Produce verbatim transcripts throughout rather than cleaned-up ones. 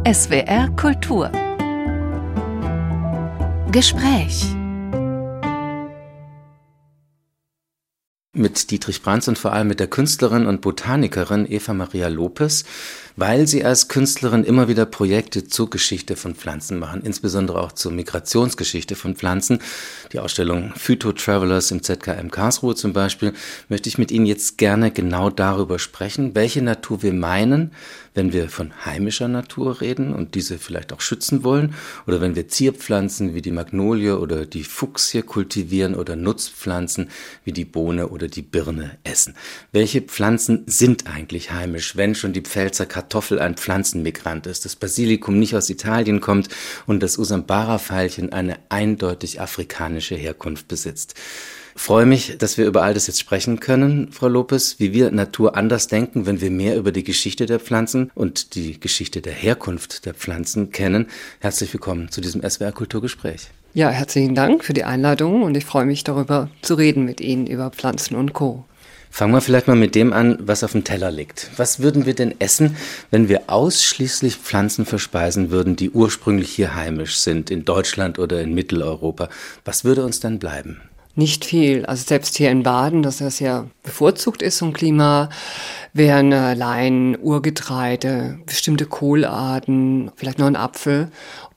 S W R Kultur Gespräch mit Dietrich Brandtz und vor allem mit der Künstlerin und Botanikerin Eva Maria Lopes, weil sie als Künstlerin immer wieder Projekte zur Geschichte von Pflanzen machen, insbesondere auch zur Migrationsgeschichte von Pflanzen. Die Ausstellung Phytotravelers im Z K M Karlsruhe zum Beispiel, möchte ich mit Ihnen jetzt gerne genau darüber sprechen, welche Natur wir meinen, wenn wir von heimischer Natur reden und diese vielleicht auch schützen wollen, oder wenn wir Zierpflanzen wie die Magnolie oder die Fuchsie kultivieren oder Nutzpflanzen wie die Bohne oder die Birne essen. Welche Pflanzen sind eigentlich heimisch, wenn schon die Pfälzer Kartoffel ein Pflanzenmigrant ist, das Basilikum nicht aus Italien kommt und das Usambara-Veilchen eine eindeutig afrikanische Herkunft besitzt? Ich freue mich, dass wir über all das jetzt sprechen können, Frau Lopes, wie wir Natur anders denken, wenn wir mehr über die Geschichte der Pflanzen und die Geschichte der Herkunft der Pflanzen kennen. Herzlich willkommen zu diesem S W R Kulturgespräch. Ja, herzlichen Dank für die Einladung und ich freue mich darüber zu reden mit Ihnen über Pflanzen und Co. Fangen wir vielleicht mal mit dem an, was auf dem Teller liegt. Was würden wir denn essen, wenn wir ausschließlich Pflanzen verspeisen würden, die ursprünglich hier heimisch sind, in Deutschland oder in Mitteleuropa? Was würde uns dann bleiben? Nicht viel. Also selbst hier in Baden, das ja sehr bevorzugt ist, so ein Klima, wären allein Urgetreide, bestimmte Kohlarten, vielleicht noch ein Apfel.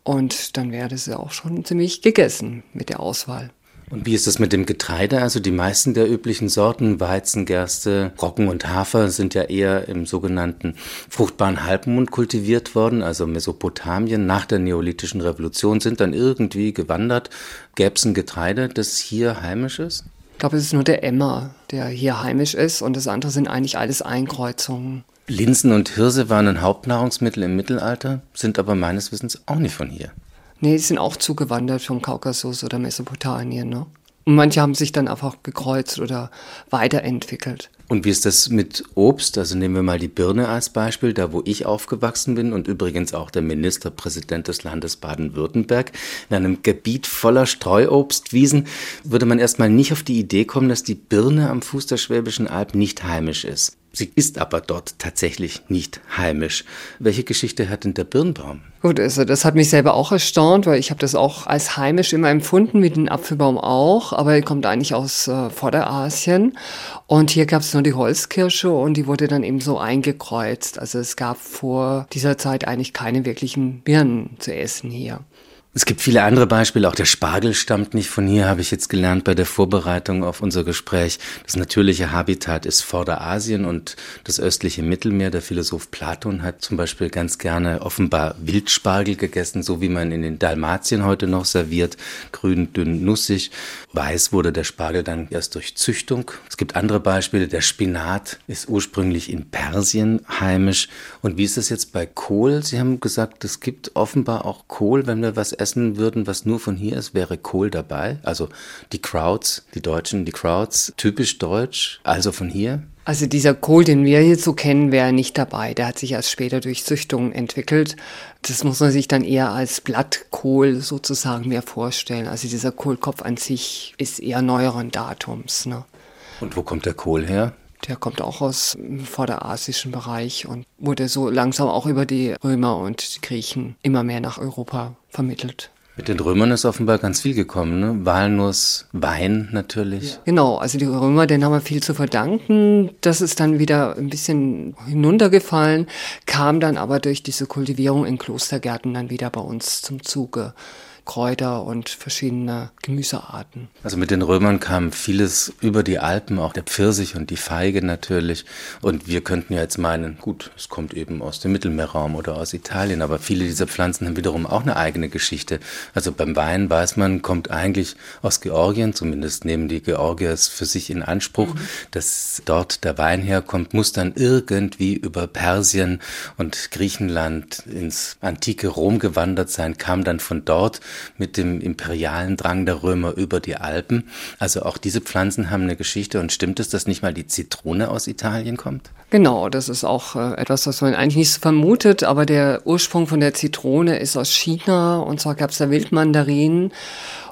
Und dann wäre das ja auch schon ziemlich gegessen mit der Auswahl. Und wie ist das mit dem Getreide? Also die meisten der üblichen Sorten, Weizen, Gerste, Roggen und Hafer, sind ja eher im sogenannten fruchtbaren Halbmond kultiviert worden, also Mesopotamien. Nach der Neolithischen Revolution sind dann irgendwie gewandert. Gäbe es ein Getreide, das hier heimisch ist? Ich glaube, es ist nur der Emmer, der hier heimisch ist, und das andere sind eigentlich alles Einkreuzungen. Linsen und Hirse waren ein Hauptnahrungsmittel im Mittelalter, sind aber meines Wissens auch nicht von hier. Nee, die sind auch zugewandert vom Kaukasus oder Mesopotamien, ne? Und manche haben sich dann einfach gekreuzt oder weiterentwickelt. Und wie ist das mit Obst? Also nehmen wir mal die Birne als Beispiel, da wo ich aufgewachsen bin und übrigens auch der Ministerpräsident des Landes Baden-Württemberg. In einem Gebiet voller Streuobstwiesen würde man erstmal nicht auf die Idee kommen, dass die Birne am Fuß der Schwäbischen Alb nicht heimisch ist. Sie ist aber dort tatsächlich nicht heimisch. Welche Geschichte hat denn der Birnbaum? Gut, also das hat mich selber auch erstaunt, weil ich habe das auch als heimisch immer empfunden, wie den Apfelbaum auch, aber er kommt eigentlich aus äh, Vorderasien. Und hier gab es nur die Holzkirsche und die wurde dann eben so eingekreuzt. Also es gab vor dieser Zeit eigentlich keine wirklichen Birnen zu essen hier. Es gibt viele andere Beispiele, auch der Spargel stammt nicht von hier, habe ich jetzt gelernt bei der Vorbereitung auf unser Gespräch. Das natürliche Habitat ist Vorderasien und das östliche Mittelmeer. Der Philosoph Platon hat zum Beispiel ganz gerne offenbar Wildspargel gegessen, so wie man in den Dalmatien heute noch serviert, grün, dünn, nussig. Weiß wurde der Spargel dann erst durch Züchtung. Es gibt andere Beispiele, der Spinat ist ursprünglich in Persien heimisch. Und wie ist das jetzt bei Kohl? Sie haben gesagt, es gibt offenbar auch Kohl, wenn wir was essen würden, was nur von hier ist, wäre Kohl dabei. Also die Krauts, die Deutschen, die Krauts, typisch deutsch, also von hier. Also dieser Kohl, den wir jetzt so kennen, wäre nicht dabei. Der hat sich erst später durch Züchtung entwickelt. Das muss man sich dann eher als Blattkohl sozusagen mehr vorstellen. Also dieser Kohlkopf an sich ist eher neueren Datums, ne? Und wo kommt der Kohl her? Der kommt auch aus dem vorderasischen Bereich und wurde so langsam auch über die Römer und die Griechen immer mehr nach Europa vermittelt. Mit den Römern ist offenbar ganz viel gekommen, ne? Walnuss, Wein natürlich. Ja. Genau, also die Römer, denen haben wir viel zu verdanken. Das ist dann wieder ein bisschen hinuntergefallen, kam dann aber durch diese Kultivierung in Klostergärten dann wieder bei uns zum Zuge. Kräuter und verschiedene Gemüsearten. Also mit den Römern kam vieles über die Alpen, auch der Pfirsich und die Feige natürlich. Und wir könnten ja jetzt meinen, gut, es kommt eben aus dem Mittelmeerraum oder aus Italien, aber viele dieser Pflanzen haben wiederum auch eine eigene Geschichte. Also beim Wein weiß man, kommt eigentlich aus Georgien, zumindest nehmen die Georgier es für sich in Anspruch, mhm. dass dort der Wein herkommt, muss dann irgendwie über Persien und Griechenland ins antike Rom gewandert sein, kam dann von dort mit dem imperialen Drang der Römer über die Alpen. Also auch diese Pflanzen haben eine Geschichte. Und stimmt es, dass nicht mal die Zitrone aus Italien kommt? Genau, das ist auch äh, etwas, was man eigentlich nicht so vermutet. Aber der Ursprung von der Zitrone ist aus China. Und zwar gab es da Wildmandarinen.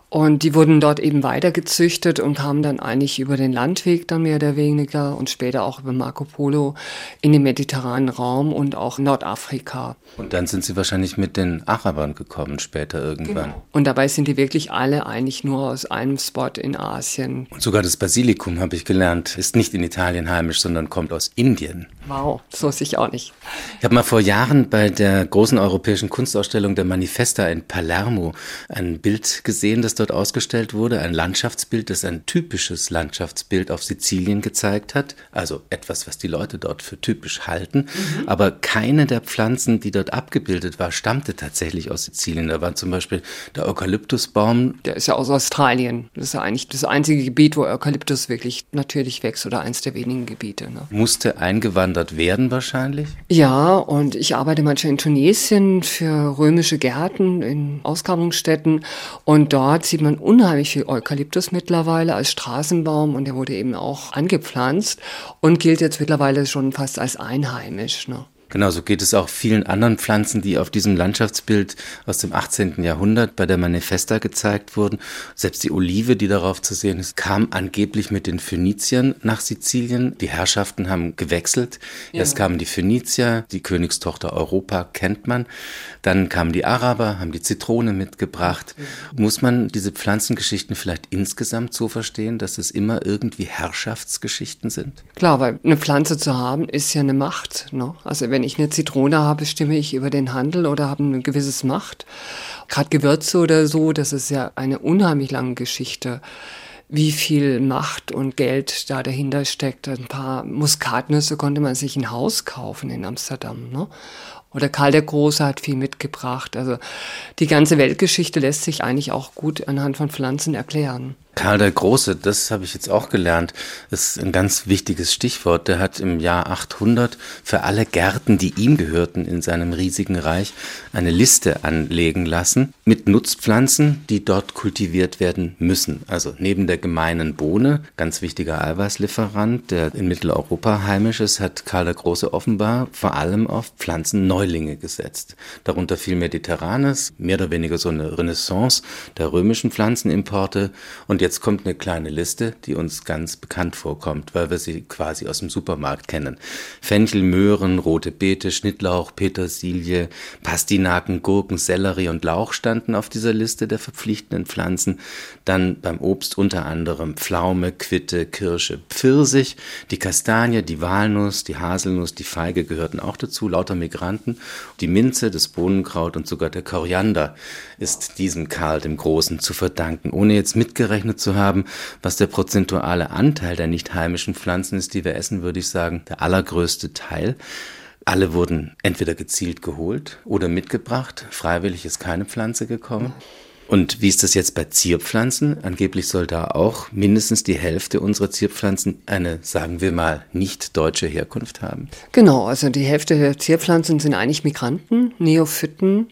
Und die wurden dort eben weitergezüchtet und kamen dann eigentlich über den Landweg dann mehr oder weniger und später auch über Marco Polo in den mediterranen Raum und auch Nordafrika. Und dann sind sie wahrscheinlich mit den Arabern gekommen später irgendwann. Genau. Und dabei sind die wirklich alle eigentlich nur aus einem Spot in Asien. Und sogar das Basilikum, habe ich gelernt, ist nicht in Italien heimisch, sondern kommt aus Indien. Wow, so wusste ich auch nicht. Ich habe mal vor Jahren bei der großen europäischen Kunstausstellung der Manifesta in Palermo ein Bild gesehen, das dort ausgestellt wurde, ein Landschaftsbild, das ein typisches Landschaftsbild auf Sizilien gezeigt hat, also etwas, was die Leute dort für typisch halten, mhm. aber keine der Pflanzen, die dort abgebildet war, stammte tatsächlich aus Sizilien. Da war zum Beispiel der Eukalyptusbaum. Der ist ja aus Australien. Das ist ja eigentlich das einzige Gebiet, wo Eukalyptus wirklich natürlich wächst oder eins der wenigen Gebiete. Ne? Musste eingewandert werden wahrscheinlich? Ja, und ich arbeite manchmal in Tunesien für römische Gärten in Ausgrabungsstätten und dort sieht man unheimlich viel Eukalyptus mittlerweile als Straßenbaum und der wurde eben auch angepflanzt und gilt jetzt mittlerweile schon fast als einheimisch. Ne? Genau, so geht es auch vielen anderen Pflanzen, die auf diesem Landschaftsbild aus dem achtzehnten Jahrhundert bei der Manifesta gezeigt wurden. Selbst die Olive, die darauf zu sehen ist, kam angeblich mit den Phöniziern nach Sizilien. Die Herrschaften haben gewechselt. Ja. Erst kamen die Phönizier, die Königstochter Europa kennt man. Dann kamen die Araber, haben die Zitrone mitgebracht. Mhm. Muss man diese Pflanzengeschichten vielleicht insgesamt so verstehen, dass es immer irgendwie Herrschaftsgeschichten sind? Klar, weil eine Pflanze zu haben, ist ja eine Macht. Ne? Also wenn ich eine Zitrone habe, bestimme ich über den Handel oder habe ein gewisses Macht. Gerade Gewürze oder so, das ist ja eine unheimlich lange Geschichte, wie viel Macht und Geld da dahinter steckt. Ein paar Muskatnüsse konnte man sich ein Haus kaufen in Amsterdam, ne? Oder Karl der Große hat viel mitgebracht. Also die ganze Weltgeschichte lässt sich eigentlich auch gut anhand von Pflanzen erklären. Karl der Große, das habe ich jetzt auch gelernt, ist ein ganz wichtiges Stichwort. Der hat im Jahr achthundert für alle Gärten, die ihm gehörten in seinem riesigen Reich, eine Liste anlegen lassen mit Nutzpflanzen, die dort kultiviert werden müssen. Also neben der gemeinen Bohne, ganz wichtiger Eiweißlieferant, der in Mitteleuropa heimisch ist, hat Karl der Große offenbar vor allem auf Pflanzenneulinge gesetzt. Darunter viel Mediterranes, mehr oder weniger so eine Renaissance der römischen Pflanzenimporte. Und jetzt kommt eine kleine Liste, die uns ganz bekannt vorkommt, weil wir sie quasi aus dem Supermarkt kennen. Fenchel, Möhren, rote Beete, Schnittlauch, Petersilie, Pastinaken, Gurken, Sellerie und Lauch standen auf dieser Liste der verpflichtenden Pflanzen. Dann beim Obst unter anderem Pflaume, Quitte, Kirsche, Pfirsich, die Kastanie, die Walnuss, die Haselnuss, die Feige gehörten auch dazu, lauter Migranten. Die Minze, das Bohnenkraut und sogar der Koriander ist diesem Karl dem Großen zu verdanken, ohne jetzt mitgerechnet zu haben, was der prozentuale Anteil der nicht heimischen Pflanzen ist, die wir essen, würde ich sagen, der allergrößte Teil. Alle wurden entweder gezielt geholt oder mitgebracht. Freiwillig ist keine Pflanze gekommen. Und wie ist das jetzt bei Zierpflanzen? Angeblich soll da auch mindestens die Hälfte unserer Zierpflanzen eine, sagen wir mal, nicht deutsche Herkunft haben. Genau, also die Hälfte der Zierpflanzen sind eigentlich Migranten, Neophyten.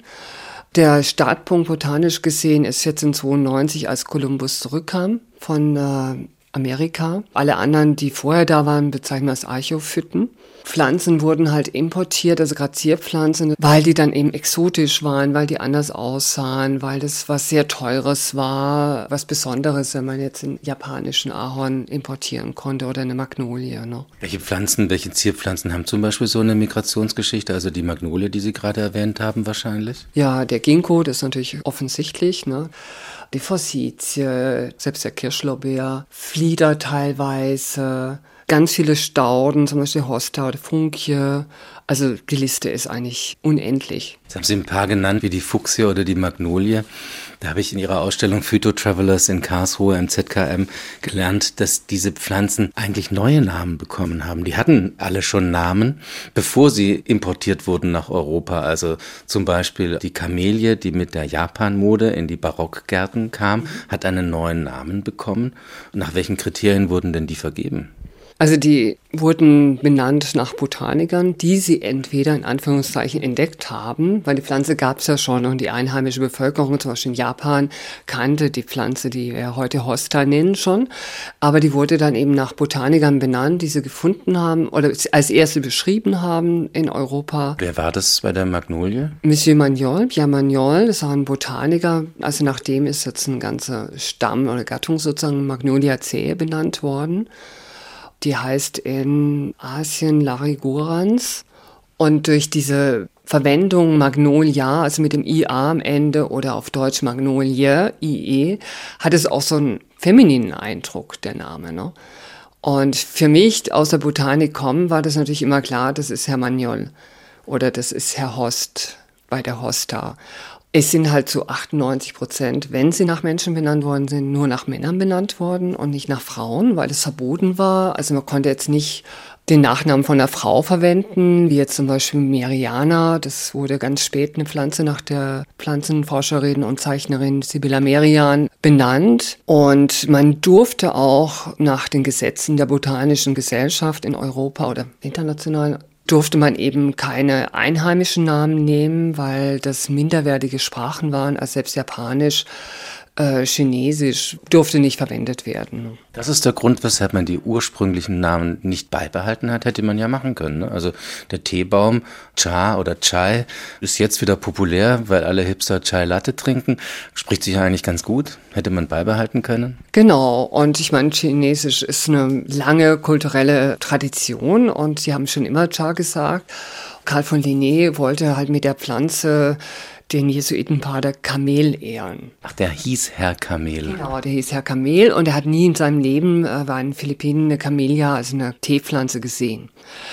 Der Startpunkt botanisch gesehen ist jetzt in zweiundneunzig, als Kolumbus zurückkam von äh, Amerika. Alle anderen, die vorher da waren, bezeichnen wir als Archäophyten. Pflanzen wurden halt importiert, also gerade Zierpflanzen, weil die dann eben exotisch waren, weil die anders aussahen, weil das was sehr Teures war, was Besonderes, wenn man jetzt einen japanischen Ahorn importieren konnte oder eine Magnolie. Ne? Welche Pflanzen, welche Zierpflanzen haben zum Beispiel so eine Migrationsgeschichte, also die Magnolie, die Sie gerade erwähnt haben wahrscheinlich? Ja, der Ginkgo, das ist natürlich offensichtlich, ne? Die Forsythie, selbst der Kirschlorbeer, Flieder teilweise, ganz viele Stauden, zum Beispiel Hosta oder Funkie. Also die Liste ist eigentlich unendlich. Jetzt haben Sie ein paar genannt, wie die Fuchsie oder die Magnolie. Da habe ich in Ihrer Ausstellung Phytotravelers in Karlsruhe im Z K M gelernt, dass diese Pflanzen eigentlich neue Namen bekommen haben. Die hatten alle schon Namen, bevor sie importiert wurden nach Europa. Also zum Beispiel die Kamelie, die mit der Japanmode in die Barockgärten kam, hat einen neuen Namen bekommen. Und nach welchen Kriterien wurden denn die vergeben? Also die wurden benannt nach Botanikern, die sie entweder in Anführungszeichen entdeckt haben, weil die Pflanze gab es ja schon und die einheimische Bevölkerung, zum Beispiel in Japan, kannte die Pflanze, die wir heute Hosta nennen schon. Aber die wurde dann eben nach Botanikern benannt, die sie gefunden haben oder als erste beschrieben haben in Europa. Wer war das bei der Magnolie? Monsieur Magnol, Pierre Magnol, das war ein Botaniker. Also nach dem ist jetzt ein ganzer Stamm oder Gattung sozusagen Magnoliaceae benannt worden. Die heißt in Asien Larigurans. Und durch diese Verwendung Magnolia, also mit dem I A am Ende oder auf Deutsch Magnolie, I E, hat es auch so einen femininen Eindruck, der Name. Ne? Und für mich aus der Botanik kommen, war das natürlich immer klar, das ist Herr Magnol oder das ist Herr Host bei der Hosta. Es sind halt zu achtundneunzig Prozent, wenn sie nach Menschen benannt worden sind, nur nach Männern benannt worden und nicht nach Frauen, weil es verboten war. Also man konnte jetzt nicht den Nachnamen von einer Frau verwenden, wie jetzt zum Beispiel Meriana. Das wurde ganz spät eine Pflanze nach der Pflanzenforscherin und Zeichnerin Sibylla Merian benannt. Und man durfte auch nach den Gesetzen der Botanischen Gesellschaft in Europa oder international durfte man eben keine einheimischen Namen nehmen, weil das minderwertige Sprachen waren, als selbst Japanisch, äh, Chinesisch durfte nicht verwendet werden. Das ist der Grund, weshalb man die ursprünglichen Namen nicht beibehalten hat, hätte man ja machen können. Ne? Also der Teebaum, Cha oder Chai, ist jetzt wieder populär, weil alle Hipster Chai Latte trinken. Spricht sich ja eigentlich ganz gut. Hätte man beibehalten können. Genau. Und ich meine, Chinesisch ist eine lange kulturelle Tradition und sie haben schon immer Cha gesagt. Karl von Linné wollte halt mit der Pflanze den Jesuitenpater Kamel ehren. Ach, der hieß Herr Kamel. Genau, der hieß Herr Kamel und er hat nie in seinem Leben, äh, war in den Philippinen eine Camellia, also eine Teepflanze gesehen.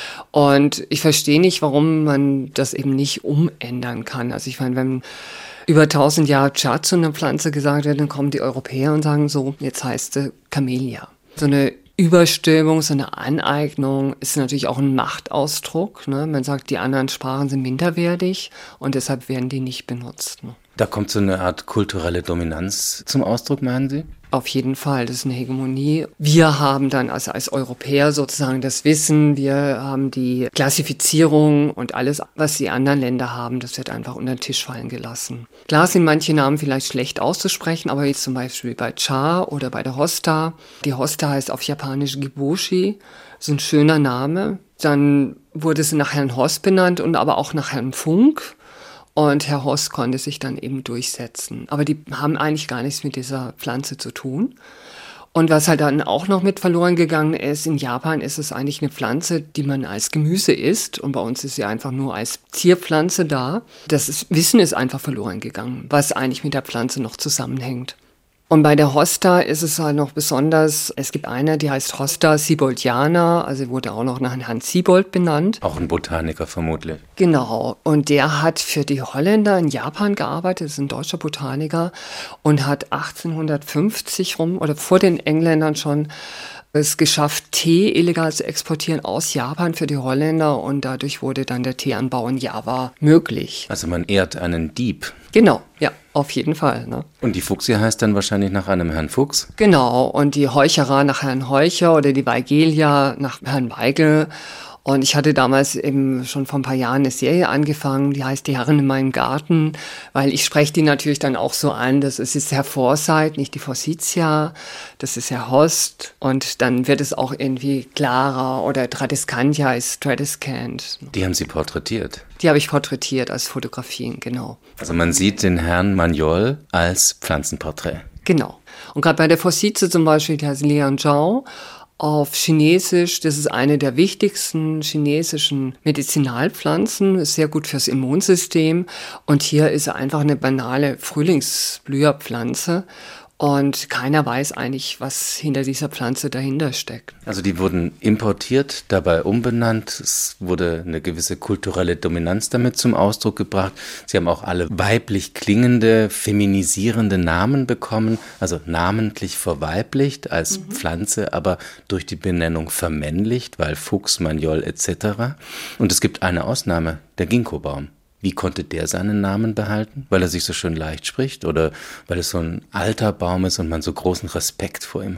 Und ich verstehe nicht, warum man das eben nicht umändern kann. Also ich meine, wenn über tausend Jahre Cha zu einer Pflanze gesagt wird, dann kommen die Europäer und sagen so, jetzt heißt sie Camellia. So eine Überstülpung, so eine Aneignung ist natürlich auch ein Machtausdruck. Ne? Man sagt, die anderen Sprachen sind minderwertig und deshalb werden die nicht benutzt. Ne? Da kommt so eine Art kulturelle Dominanz zum Ausdruck, meinen Sie? Auf jeden Fall, das ist eine Hegemonie. Wir haben dann also als Europäer sozusagen das Wissen, wir haben die Klassifizierung und alles, was die anderen Länder haben, das wird einfach unter den Tisch fallen gelassen. Klar sind manche Namen vielleicht schlecht auszusprechen, aber jetzt zum Beispiel bei Cha oder bei der Hosta. Die Hosta heißt auf Japanisch Giboshi, das ist ein schöner Name. Dann wurde sie nach Herrn Host benannt und aber auch nach Herrn Funk. Und Herr Host konnte sich dann eben durchsetzen. Aber die haben eigentlich gar nichts mit dieser Pflanze zu tun. Und was halt dann auch noch mit verloren gegangen ist, in Japan ist es eigentlich eine Pflanze, die man als Gemüse isst. Und bei uns ist sie einfach nur als Zierpflanze da. Das ist, Wissen ist einfach verloren gegangen, was eigentlich mit der Pflanze noch zusammenhängt. Und bei der Hosta ist es halt noch besonders, es gibt eine, die heißt Hosta sieboldtiana, also wurde auch noch nach Herrn Siebold benannt. Auch ein Botaniker vermutlich. Genau, und der hat für die Holländer in Japan gearbeitet, das ist ein deutscher Botaniker und hat achtzehnhundertfünfzig rum oder vor den Engländern schon es geschafft, Tee illegal zu exportieren aus Japan für die Holländer und dadurch wurde dann der Teeanbau in Java möglich. Also man ehrt einen Dieb. Genau, ja, auf jeden Fall. Ne? Und die Fuchsia heißt dann wahrscheinlich nach einem Herrn Fuchs? Genau, und die Heucherer nach Herrn Heucher oder die Weigelia nach Herrn Weigel. Und ich hatte damals eben schon vor ein paar Jahren eine Serie angefangen, die heißt Die Herren in meinem Garten, weil ich spreche die natürlich dann auch so an, das ist jetzt Herr Forsyth, nicht die Forsythia, das ist Herr Host und dann wird es auch irgendwie klarer oder Tradescantia ist Tradescant. Die haben Sie porträtiert? Die habe ich porträtiert als Fotografien, genau. Also man sieht den Herrn Magnol als Pflanzenporträt? Genau. Und gerade bei der Forsythia zum Beispiel, die heißt Liang Zhao, auf Chinesisch, das ist eine der wichtigsten chinesischen Medizinalpflanzen, ist sehr gut fürs Immunsystem und hier ist einfach eine banale Frühlingsblüherpflanze und keiner weiß eigentlich, was hinter dieser Pflanze dahinter steckt. Also die wurden importiert, dabei umbenannt, es wurde eine gewisse kulturelle Dominanz damit zum Ausdruck gebracht. Sie haben auch alle weiblich klingende, feminisierende Namen bekommen, also namentlich verweiblicht als mhm. Pflanze, aber durch die Benennung vermännlicht, weil Fuchs, Magnol et cetera. Und es gibt eine Ausnahme, der Ginkgo-Baum. Wie konnte der seinen Namen behalten? Weil er sich so schön leicht spricht oder weil es so ein alter Baum ist und man so großen Respekt vor ihm hat?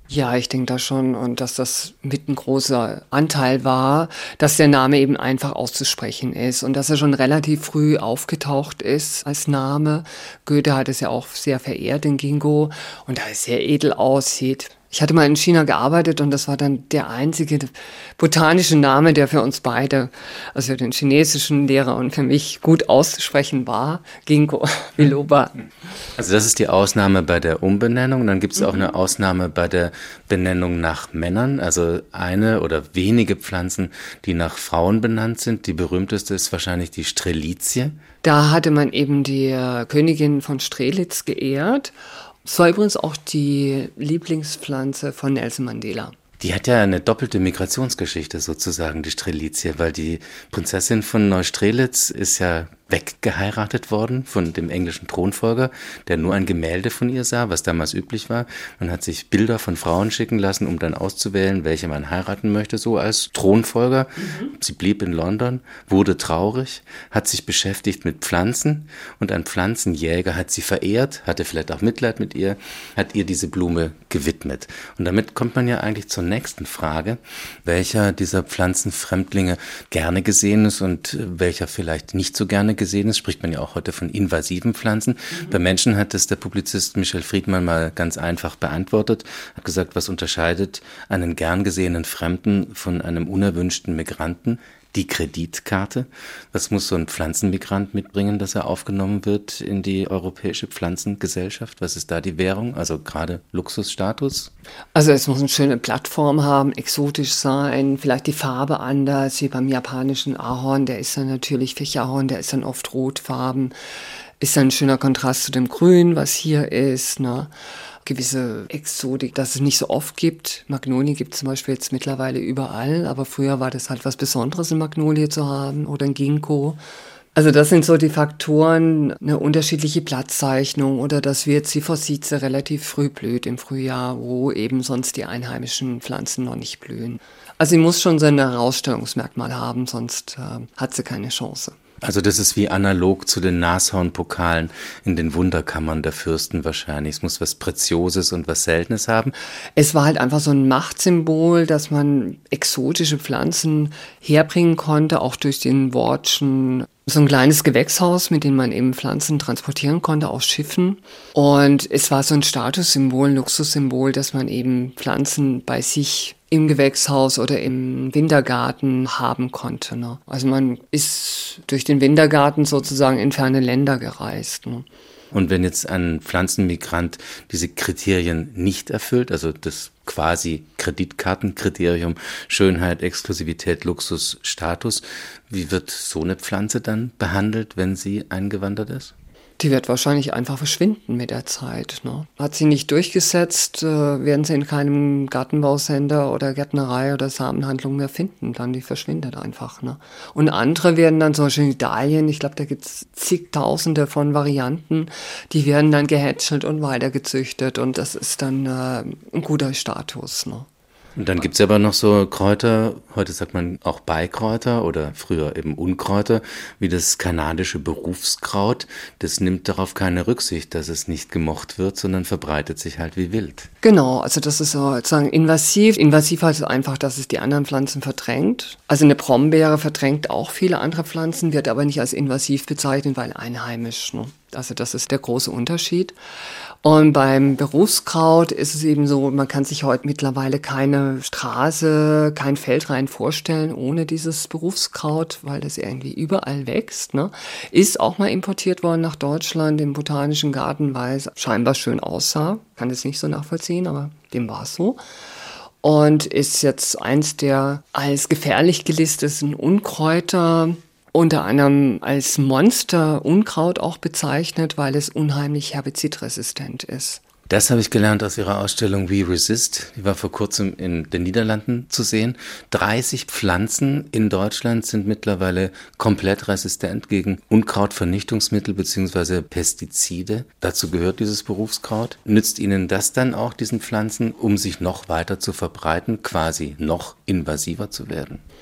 Ja, ich denke da schon und dass das mit ein großer Anteil war, dass der Name eben einfach auszusprechen ist und dass er schon relativ früh aufgetaucht ist als Name. Goethe hat es ja auch sehr verehrt, den Ginkgo, und da es sehr edel aussieht. Ich hatte mal in China gearbeitet und das war dann der einzige botanische Name, der für uns beide, also für den chinesischen Lehrer und für mich gut auszusprechen war. Ginkgo biloba. Also das ist die Ausnahme bei der Umbenennung. Dann gibt es auch eine Ausnahme bei der Benennung nach Männern. Also eine oder wenige Pflanzen, die nach Frauen benannt sind. Die berühmteste ist wahrscheinlich die Strelizie. Da hatte man eben die Königin von Strelitz geehrt. Es war übrigens auch die Lieblingspflanze von Nelson Mandela. Die hat ja eine doppelte Migrationsgeschichte sozusagen, die Strelizie, weil die Prinzessin von Neustrelitz ist ja weggeheiratet worden von dem englischen Thronfolger, der nur ein Gemälde von ihr sah, was damals üblich war. Man hat sich Bilder von Frauen schicken lassen, um dann auszuwählen, welche man heiraten möchte, so als Thronfolger. Mhm. Sie blieb in London, wurde traurig, hat sich beschäftigt mit Pflanzen und ein Pflanzenjäger hat sie verehrt, hatte vielleicht auch Mitleid mit ihr, hat ihr diese Blume gewidmet. Und damit kommt man ja eigentlich zur nächsten Frage, welcher dieser Pflanzenfremdlinge gerne gesehen ist und welcher vielleicht nicht so gerne gesehen ist, spricht man ja auch heute von invasiven Pflanzen. Mhm. Bei Menschen hat es der Publizist Michel Friedmann mal ganz einfach beantwortet, hat gesagt, was unterscheidet einen gern gesehenen Fremden von einem unerwünschten Migranten? Die Kreditkarte. Was muss so ein Pflanzenmigrant mitbringen, dass er aufgenommen wird in die europäische Pflanzengesellschaft? Was ist da die Währung? Also gerade Luxusstatus? Also es muss eine schöne Plattform haben, exotisch sein, vielleicht die Farbe anders, wie beim japanischen Ahorn. Der ist dann natürlich Fischahorn, der ist dann oft rotfarben. Ist dann ein schöner Kontrast zu dem Grün, was hier ist, ne? Gewisse Exotik, dass es nicht so oft gibt. Magnolie gibt es zum Beispiel jetzt mittlerweile überall, aber früher war das halt was Besonderes, eine Magnolie zu haben oder ein Ginkgo. Also das sind so die Faktoren, eine unterschiedliche Blattzeichnung oder dass Virzi-Forsythie relativ früh blüht im Frühjahr, wo eben sonst die einheimischen Pflanzen noch nicht blühen. Also sie muss schon so ein Herausstellungsmerkmal haben, sonst äh, hat sie keine Chance. Also das ist wie analog zu den Nashornpokalen in den Wunderkammern der Fürsten wahrscheinlich. Es muss was Prezioses und was Seltenes haben. Es war halt einfach so ein Machtsymbol, dass man exotische Pflanzen herbringen konnte, auch durch den Wortschen. So ein kleines Gewächshaus, mit dem man eben Pflanzen transportieren konnte auf Schiffen. Und es war so ein Statussymbol, ein Luxussymbol, dass man eben Pflanzen bei sich im Gewächshaus oder im Wintergarten haben konnte. Ne? Also man ist durch den Wintergarten sozusagen in ferne Länder gereist. Ne? Und wenn jetzt ein Pflanzenmigrant diese Kriterien nicht erfüllt, also das quasi Kreditkartenkriterium, Schönheit, Exklusivität, Luxus, Status, wie wird so eine Pflanze dann behandelt, wenn sie eingewandert ist? Die wird wahrscheinlich einfach verschwinden mit der Zeit. Ne? Hat sie nicht durchgesetzt, äh, werden sie in keinem Gartenbausender oder Gärtnerei oder Samenhandlung mehr finden. Dann die verschwindet einfach. Ne? Und andere werden dann, zum Beispiel in Italien, ich glaube, da gibt es zigtausende von Varianten, die werden dann gehätschelt und weitergezüchtet und das ist dann äh, ein guter Status. Ne? Und dann gibt's aber noch so Kräuter, heute sagt man auch Beikräuter oder früher eben Unkräuter, wie das kanadische Berufskraut. Das nimmt darauf keine Rücksicht, dass es nicht gemocht wird, sondern verbreitet sich halt wie wild. Genau, also das ist sozusagen invasiv. Invasiv heißt einfach, dass es die anderen Pflanzen verdrängt. Also eine Brombeere verdrängt auch viele andere Pflanzen, wird aber nicht als invasiv bezeichnet, weil einheimisch. Ne? Also das ist der große Unterschied. Und beim Berufskraut ist es eben so, man kann sich heute mittlerweile keine Straße, kein Feld rein vorstellen ohne dieses Berufskraut, weil das irgendwie überall wächst. Ne? Ist auch mal importiert worden nach Deutschland im Botanischen Garten, weil es scheinbar schön aussah. Kann es nicht so nachvollziehen, aber dem war es so. Und ist jetzt eins der als gefährlich gelisteten Unkräuter, unter anderem als Monster-Unkraut auch bezeichnet, weil es unheimlich herbizidresistent ist. Das habe ich gelernt aus Ihrer Ausstellung We Resist. Die war vor kurzem in den Niederlanden zu sehen. dreißig Pflanzen in Deutschland sind mittlerweile komplett resistent gegen Unkrautvernichtungsmittel bzw. Pestizide. Dazu gehört dieses Berufskraut. Nützt Ihnen das dann auch, diesen Pflanzen, um sich noch weiter zu verbreiten, quasi noch invasiver zu werden?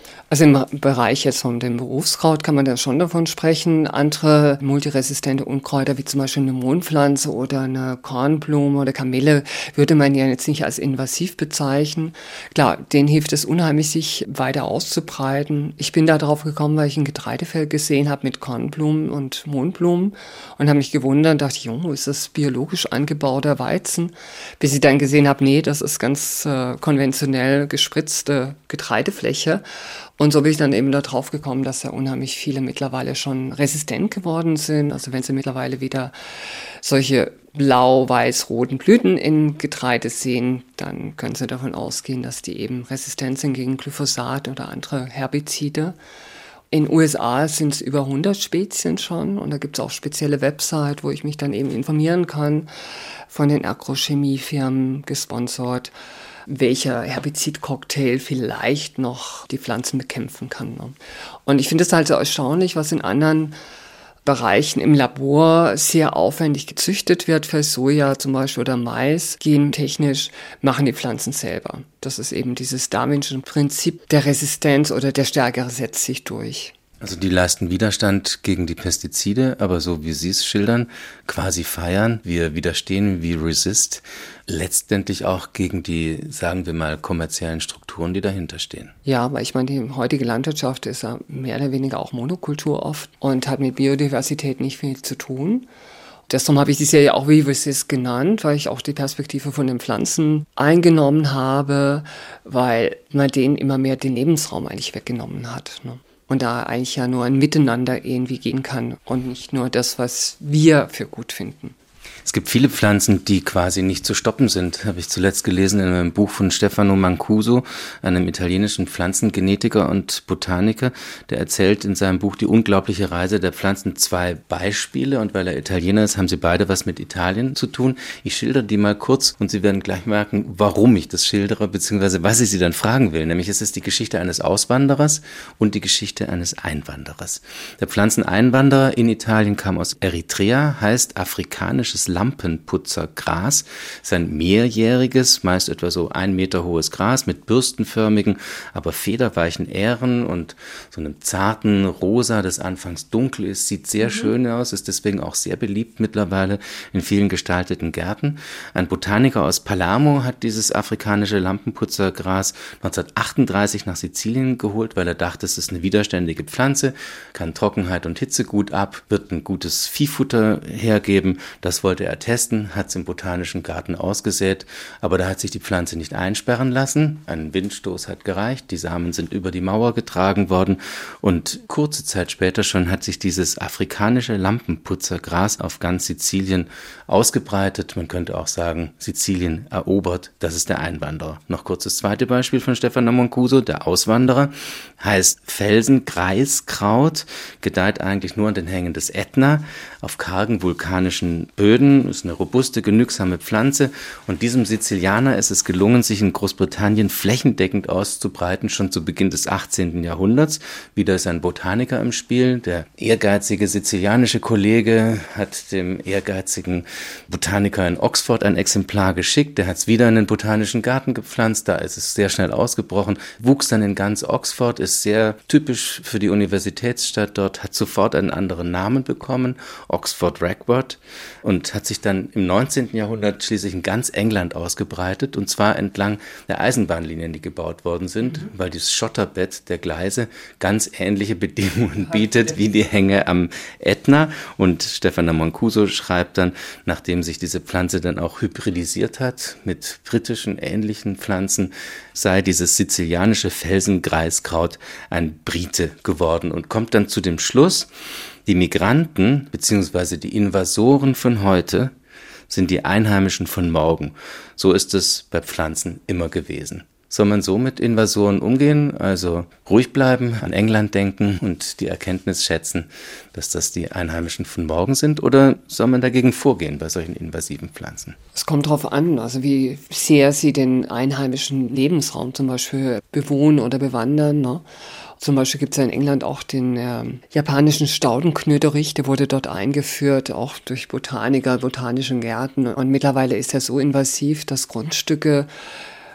Also im Bereich jetzt von dem Berufskraut kann man da schon davon sprechen. Andere multiresistente Unkräuter, wie zum Beispiel eine Mohnpflanze oder eine Kornblume oder Kamille, würde man ja jetzt nicht als invasiv bezeichnen. Klar, denen hilft es unheimlich, sich weiter auszubreiten. Ich bin da drauf gekommen, weil ich ein Getreidefeld gesehen habe mit Kornblumen und Mohnblumen und habe mich gewundert, dachte ich, oh, ist das biologisch angebauter Weizen? Bis ich dann gesehen habe, nee, das ist ganz äh, konventionell gespritzte Getreidefläche. Und so bin ich dann eben da drauf gekommen, dass ja unheimlich viele mittlerweile schon resistent geworden sind. Also wenn sie mittlerweile wieder solche blau-weiß-roten Blüten in Getreide sehen, dann können sie davon ausgehen, dass die eben resistent sind gegen Glyphosat oder andere Herbizide. In den U S A sind es über hundert Spezien schon und da gibt es auch spezielle Website, wo ich mich dann eben informieren kann, von den Agrochemiefirmen gesponsert, welcher Herbizidcocktail vielleicht noch die Pflanzen bekämpfen kann. Und ich finde es halt so erstaunlich, was in anderen Bereichen im Labor sehr aufwendig gezüchtet wird, für Soja zum Beispiel oder Mais, gentechnisch, machen die Pflanzen selber. Das ist eben dieses darwinsche Prinzip der Resistenz oder der Stärkere setzt sich durch. Also die leisten Widerstand gegen die Pestizide, aber so wie Sie es schildern, quasi feiern, wir widerstehen wie Resist, letztendlich auch gegen die, sagen wir mal, kommerziellen Strukturen, die dahinter stehen. Ja, aber ich meine, die heutige Landwirtschaft ist ja mehr oder weniger auch Monokultur oft und hat mit Biodiversität nicht viel zu tun. Deshalb habe ich die Serie auch wie Resist genannt, weil ich auch die Perspektive von den Pflanzen eingenommen habe, weil man denen immer mehr den Lebensraum eigentlich weggenommen hat, ne? Und da eigentlich ja nur ein Miteinander irgendwie gehen kann und nicht nur das, was wir für gut finden. Es gibt viele Pflanzen, die quasi nicht zu stoppen sind, habe ich zuletzt gelesen in einem Buch von Stefano Mancuso, einem italienischen Pflanzengenetiker und Botaniker. Der erzählt in seinem Buch die unglaubliche Reise der Pflanzen zwei Beispiele und weil er Italiener ist, haben sie beide was mit Italien zu tun. Ich schildere die mal kurz und Sie werden gleich merken, warum ich das schildere, beziehungsweise was ich Sie dann fragen will. Nämlich es ist die Geschichte eines Auswanderers und die Geschichte eines Einwanderers. Der Pflanzeneinwanderer in Italien kam aus Eritrea, heißt afrikanisches Lampenputzergras. Es ist ein mehrjähriges, meist etwa so ein Meter hohes Gras mit bürstenförmigen, aber federweichen Ähren und so einem zarten Rosa, das anfangs dunkel ist. Sieht sehr mhm. schön aus, ist deswegen auch sehr beliebt mittlerweile in vielen gestalteten Gärten. Ein Botaniker aus Palermo hat dieses afrikanische Lampenputzergras neunzehnhundertachtunddreißig nach Sizilien geholt, weil er dachte, es ist eine widerständige Pflanze, kann Trockenheit und Hitze gut ab, wird ein gutes Viehfutter hergeben. Das wollte er testen, hat es im Botanischen Garten ausgesät, aber da hat sich die Pflanze nicht einsperren lassen. Ein Windstoß hat gereicht, die Samen sind über die Mauer getragen worden und kurze Zeit später schon hat sich dieses afrikanische Lampenputzergras auf ganz Sizilien ausgebreitet. Man könnte auch sagen, Sizilien erobert. Das ist der Einwanderer. Noch kurz das zweite Beispiel von Stefano Mancuso, der Auswanderer, heißt Felsengreiskraut, gedeiht eigentlich nur an den Hängen des Ätna, auf kargen vulkanischen Böden, ist eine robuste, genügsame Pflanze und diesem Sizilianer ist es gelungen, sich in Großbritannien flächendeckend auszubreiten, schon zu Beginn des achtzehnten Jahrhunderts. Wieder ist ein Botaniker im Spiel, der ehrgeizige sizilianische Kollege hat dem ehrgeizigen Botaniker in Oxford ein Exemplar geschickt, der hat es wieder in den Botanischen Garten gepflanzt, da ist es sehr schnell ausgebrochen, wuchs dann in ganz Oxford, ist sehr typisch für die Universitätsstadt dort, hat sofort einen anderen Namen bekommen, Oxford Ragwort, und hat sich dann im neunzehnten Jahrhundert schließlich in ganz England ausgebreitet und zwar entlang der Eisenbahnlinien, die gebaut worden sind, mhm. weil das Schotterbett der Gleise ganz ähnliche Bedingungen bietet wie die Hänge am Ätna und Stefano Mancuso schreibt dann, nachdem sich diese Pflanze dann auch hybridisiert hat mit britischen ähnlichen Pflanzen, sei dieses sizilianische Felsengreiskraut ein Brite geworden und kommt dann zu dem Schluss, die Migranten bzw. die Invasoren von heute sind die Einheimischen von morgen. So ist es bei Pflanzen immer gewesen. Soll man so mit Invasoren umgehen, also ruhig bleiben, an England denken und die Erkenntnis schätzen, dass das die Einheimischen von morgen sind, oder soll man dagegen vorgehen bei solchen invasiven Pflanzen? Es kommt darauf an, also wie sehr sie den einheimischen Lebensraum zum Beispiel bewohnen oder bewandern, ne? Zum Beispiel gibt es ja in England auch den äh, japanischen Staudenknöterich, der wurde dort eingeführt, auch durch Botaniker, botanischen Gärten. Und mittlerweile ist er so invasiv, dass Grundstücke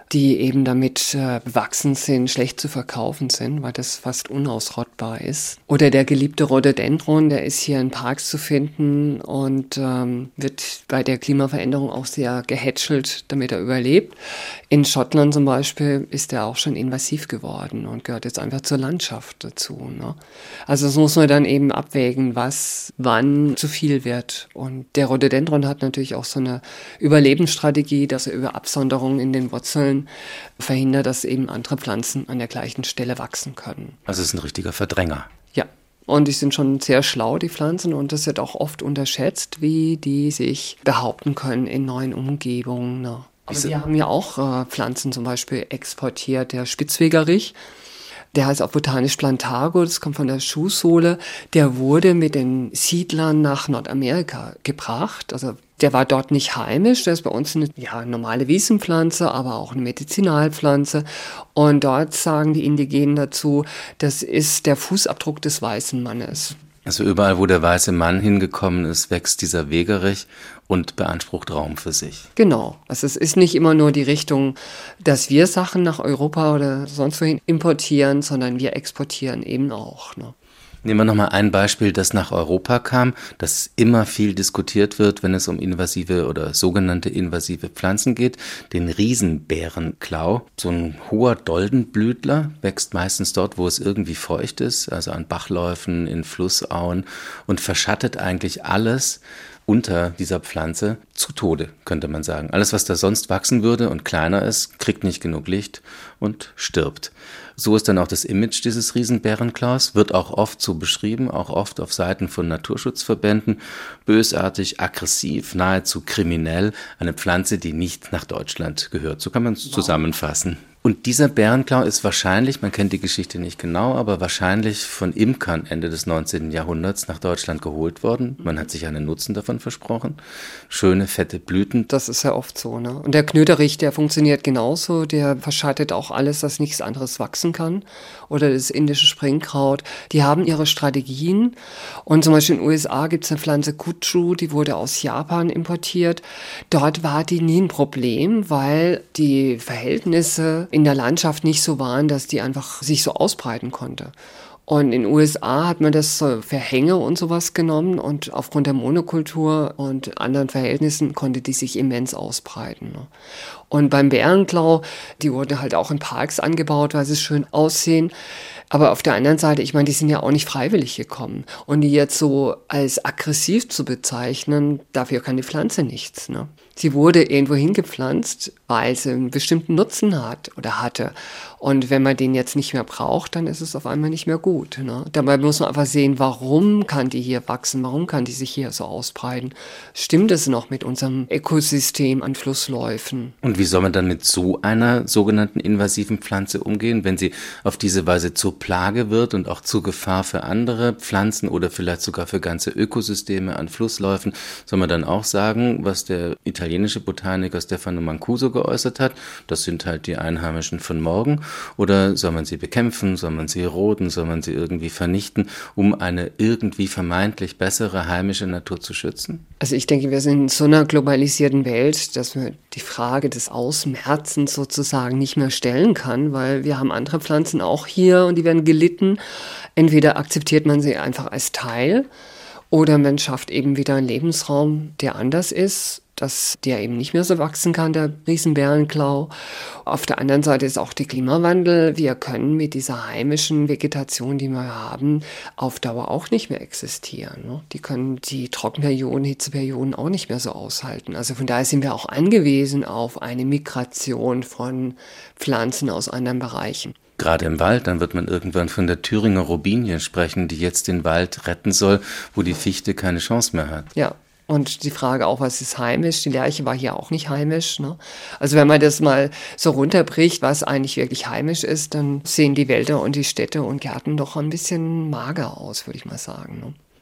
die eben damit äh, bewachsen sind, schlecht zu verkaufen sind, weil das fast unausrottbar ist. Oder der geliebte Rhododendron, der ist hier in Parks zu finden und ähm, wird bei der Klimaveränderung auch sehr gehätschelt, damit er überlebt. In Schottland zum Beispiel ist er auch schon invasiv geworden und gehört jetzt einfach zur Landschaft dazu. Ne? Also das muss man dann eben abwägen, was wann zu viel wird. Und der Rhododendron hat natürlich auch so eine Überlebensstrategie, dass er über Absonderung in den Wurzeln verhindert, dass eben andere Pflanzen an der gleichen Stelle wachsen können. Also es ist ein richtiger Verdränger. Ja, und die sind schon sehr schlau, die Pflanzen, und das wird auch oft unterschätzt, wie die sich behaupten können in neuen Umgebungen. Ne? Aber wir haben ja auch äh, Pflanzen zum Beispiel exportiert, der Spitzwegerich. Der heißt auch botanisch Plantago, das kommt von der Schuhsohle. Der wurde mit den Siedlern nach Nordamerika gebracht. Also der war dort nicht heimisch, der ist bei uns eine ja, normale Wiesenpflanze, aber auch eine Medizinalpflanze. Und dort sagen die Indigenen dazu, das ist der Fußabdruck des weißen Mannes. Also überall, wo der weiße Mann hingekommen ist, wächst dieser Wegerich und beansprucht Raum für sich. Genau. Also es ist nicht immer nur die Richtung, dass wir Sachen nach Europa oder sonst wohin importieren, sondern wir exportieren eben auch. Ne? Nehmen wir nochmal ein Beispiel, das nach Europa kam, das immer viel diskutiert wird, wenn es um invasive oder sogenannte invasive Pflanzen geht, den Riesenbärenklau. So ein hoher Doldenblütler wächst meistens dort, wo es irgendwie feucht ist, also an Bachläufen, in Flussauen, und verschattet eigentlich alles unter dieser Pflanze zu Tode, könnte man sagen. Alles, was da sonst wachsen würde und kleiner ist, kriegt nicht genug Licht und stirbt. So ist dann auch das Image dieses Riesenbärenklaus, wird auch oft so beschrieben, auch oft auf Seiten von Naturschutzverbänden, bösartig, aggressiv, nahezu kriminell, eine Pflanze, die nicht nach Deutschland gehört. So kann man es zusammenfassen. Und dieser Bärenklau ist wahrscheinlich, man kennt die Geschichte nicht genau, aber wahrscheinlich von Imkern Ende des neunzehnten Jahrhunderts nach Deutschland geholt worden. Man hat sich einen Nutzen davon versprochen. Schöne, fette Blüten. Das ist ja oft so, ne? Und der Knöterich, der funktioniert genauso. Der verschattet auch alles, dass nichts anderes wachsen kann. Oder das indische Springkraut. Die haben ihre Strategien. Und zum Beispiel in den U S A gibt es eine Pflanze Kuchu, die wurde aus Japan importiert. Dort war die nie ein Problem, weil die Verhältnisse in der Landschaft nicht so waren, dass die einfach sich so ausbreiten konnte. Und in den U S A hat man das so für Hänge und sowas genommen, und aufgrund der Monokultur und anderen Verhältnissen konnte die sich immens ausbreiten. Und beim Bärenklau, die wurden halt auch in Parks angebaut, weil sie schön aussehen. Aber auf der anderen Seite, ich meine, die sind ja auch nicht freiwillig gekommen. Und die jetzt so als aggressiv zu bezeichnen, dafür kann die Pflanze nichts. Ne? Sie wurde irgendwo hingepflanzt, weil sie einen bestimmten Nutzen hat oder hatte. Und wenn man den jetzt nicht mehr braucht, dann ist es auf einmal nicht mehr gut. Ne? Dabei muss man einfach sehen, warum kann die hier wachsen, warum kann die sich hier so ausbreiten. Stimmt es noch mit unserem Ökosystem an Flussläufen? Und wie soll man dann mit so einer sogenannten invasiven Pflanze umgehen, wenn sie auf diese Weise zur Plage wird und auch zur Gefahr für andere Pflanzen oder vielleicht sogar für ganze Ökosysteme an Flussläufen? Soll man dann auch sagen, was der italienische Botaniker Stefano Mancuso geäußert hat, das sind halt die Einheimischen von morgen? Oder soll man sie bekämpfen, soll man sie roden, soll man sie irgendwie vernichten, um eine irgendwie vermeintlich bessere heimische Natur zu schützen? Also ich denke, wir sind in so einer globalisierten Welt, dass man die Frage des Ausmerzens sozusagen nicht mehr stellen kann, weil wir haben andere Pflanzen auch hier und die werden gelitten. Entweder akzeptiert man sie einfach als Teil oder man schafft eben wieder einen Lebensraum, der anders ist, dass der eben nicht mehr so wachsen kann, der Riesenbärenklau. Auf der anderen Seite ist auch der Klimawandel. Wir können mit dieser heimischen Vegetation, die wir haben, auf Dauer auch nicht mehr existieren. Ne? Die können die Trockenperioden, Hitzeperioden auch nicht mehr so aushalten. Also von daher sind wir auch angewiesen auf eine Migration von Pflanzen aus anderen Bereichen. Gerade im Wald, dann wird man irgendwann von der Thüringer Robinie sprechen, die jetzt den Wald retten soll, wo die Fichte keine Chance mehr hat. Ja. Und die Frage auch, was ist heimisch? Die Lärche war hier auch nicht heimisch. Ne? Also wenn man das mal so runterbricht, was eigentlich wirklich heimisch ist, dann sehen die Wälder und die Städte und Gärten doch ein bisschen mager aus, würde ich mal sagen. Ne?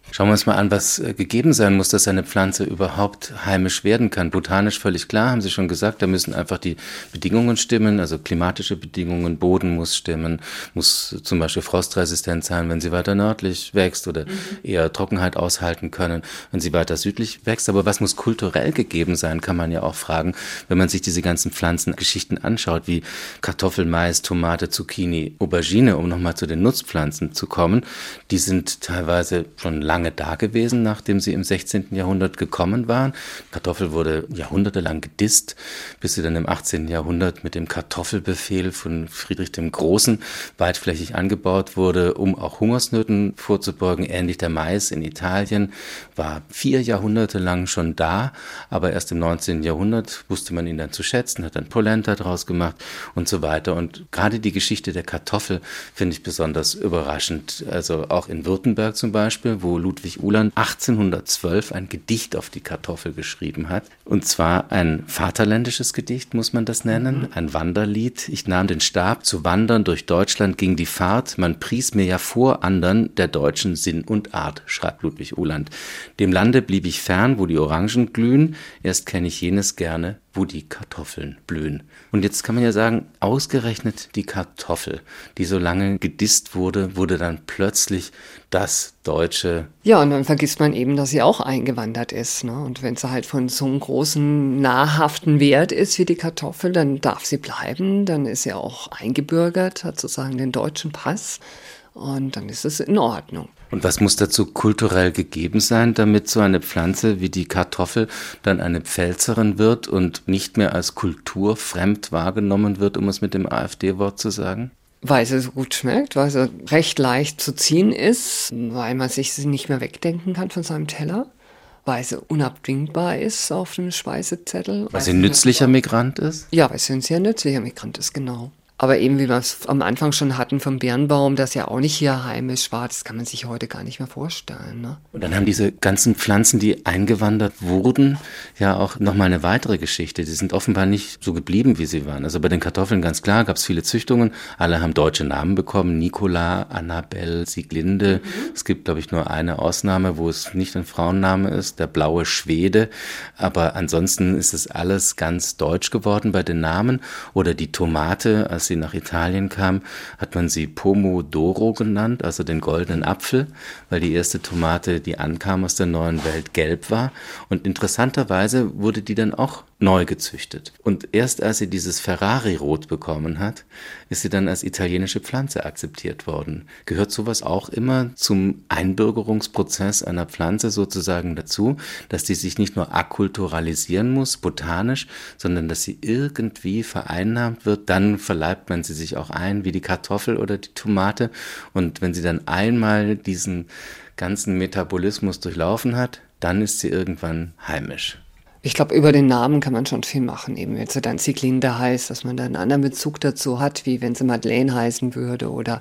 Schauen wir uns mal an, was gegeben sein muss, dass eine Pflanze überhaupt heimisch werden kann. Botanisch völlig klar, haben Sie schon gesagt, da müssen einfach die Bedingungen stimmen, also klimatische Bedingungen, Boden muss stimmen, muss zum Beispiel frostresistent sein, wenn sie weiter nördlich wächst oder mhm. eher Trockenheit aushalten können, wenn sie weiter südlich wächst. Aber was muss kulturell gegeben sein, kann man ja auch fragen, wenn man sich diese ganzen Pflanzengeschichten anschaut, wie Kartoffel, Mais, Tomate, Zucchini, Aubergine, um nochmal zu den Nutzpflanzen zu kommen. Die sind teilweise schon lange da gewesen, nachdem sie im sechzehnten Jahrhundert gekommen waren. Kartoffel wurde jahrhundertelang gedisst, bis sie dann im achtzehnten Jahrhundert mit dem Kartoffelbefehl von Friedrich dem Großen weitflächig angebaut wurde, um auch Hungersnöten vorzubeugen. Ähnlich der Mais in Italien war vier Jahrhunderte lang schon da, aber erst im neunzehnten Jahrhundert wusste man ihn dann zu schätzen, hat dann Polenta draus gemacht und so weiter. Und gerade die Geschichte der Kartoffel finde ich besonders überraschend. Also auch in Württemberg zum Beispiel, wo Ludwig Uhland achtzehnhundertzwölf ein Gedicht auf die Kartoffel geschrieben hat. Und zwar ein vaterländisches Gedicht, muss man das nennen, ein Wanderlied. Ich nahm den Stab, zu wandern durch Deutschland ging die Fahrt. Man pries mir ja vor andern der deutschen Sinn und Art, schreibt Ludwig Uhland. Dem Lande blieb ich fern, wo die Orangen glühen. Erst kenne ich jenes gerne, wo die Kartoffeln blühen. Und jetzt kann man ja sagen, ausgerechnet die Kartoffel, die so lange gedisst wurde, wurde dann plötzlich das deutsche. Ja, und dann vergisst man eben, dass sie auch eingewandert ist. Ne? Und wenn sie halt von so einem großen, nahrhaften Wert ist wie die Kartoffel, dann darf sie bleiben. Dann ist sie auch eingebürgert, hat sozusagen den deutschen Pass. Und dann ist es in Ordnung. Und was muss dazu kulturell gegeben sein, damit so eine Pflanze wie die Kartoffel dann eine Pfälzerin wird und nicht mehr als kulturfremd wahrgenommen wird, um es mit dem AfD-Wort zu sagen? Weil sie so gut schmeckt, weil sie recht leicht zu ziehen ist, weil man sich sie nicht mehr wegdenken kann von seinem Teller, weil sie unabdingbar ist auf dem Speisezettel. Weil, weil sie ein nützlicher Migrant ist? Ja, weil sie ein sehr nützlicher Migrant ist, genau. Aber eben, wie wir es am Anfang schon hatten vom Birnbaum, das ja auch nicht hier heimisch war, das kann man sich heute gar nicht mehr vorstellen. Ne? Und dann haben diese ganzen Pflanzen, die eingewandert wurden, ja auch nochmal eine weitere Geschichte. Die sind offenbar nicht so geblieben, wie sie waren. Also bei den Kartoffeln ganz klar, gab es viele Züchtungen. Alle haben deutsche Namen bekommen. Nicola, Annabelle, Sieglinde. Mhm. Es gibt, glaube ich, nur eine Ausnahme, wo es nicht ein Frauenname ist, der blaue Schwede. Aber ansonsten ist es alles ganz deutsch geworden bei den Namen. Oder die Tomate, als sie nach Italien kam, hat man sie Pomodoro genannt, also den goldenen Apfel, weil die erste Tomate, die ankam aus der neuen Welt, gelb war. Und interessanterweise wurde die dann auch neu gezüchtet. Und erst als sie dieses Ferrari-Rot bekommen hat, ist sie dann als italienische Pflanze akzeptiert worden. Gehört sowas auch immer zum Einbürgerungsprozess einer Pflanze sozusagen dazu, dass die sich nicht nur akkulturalisieren muss, botanisch, sondern dass sie irgendwie vereinnahmt wird, dann verleibt man sie sich auch ein, wie die Kartoffel oder die Tomate. Und wenn sie dann einmal diesen ganzen Metabolismus durchlaufen hat, dann ist sie irgendwann heimisch. Ich glaube, über den Namen kann man schon viel machen, eben wenn sie dann Sieglinde heißt, dass man da einen anderen Bezug dazu hat, wie wenn sie Madeleine heißen würde oder